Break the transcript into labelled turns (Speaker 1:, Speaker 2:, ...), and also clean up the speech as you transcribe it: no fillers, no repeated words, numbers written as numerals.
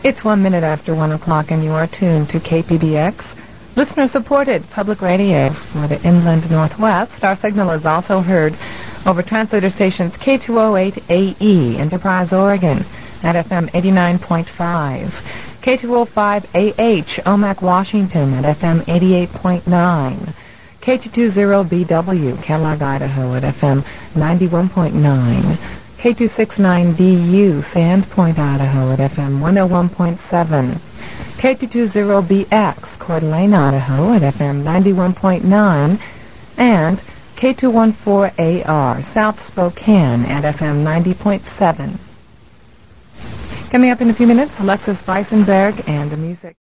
Speaker 1: It's 1 minute after 1 o'clock, and you are tuned to KPBX, listener-supported public radio for the Inland Northwest. Our signal is also heard over translator stations K208AE, Enterprise, Oregon, at FM 89.5, K205AH, Omak, Washington, at FM 88.9, K220BW, Kellogg, Idaho, at FM 91.9, K269BU, Sandpoint, Idaho, at FM 101.7, K220BX, Coeur d'Alene, Idaho, at FM 91.9, and K214AR, South Spokane, at FM 90.7. Coming up in a few minutes, Alexis Weissenberg and the music.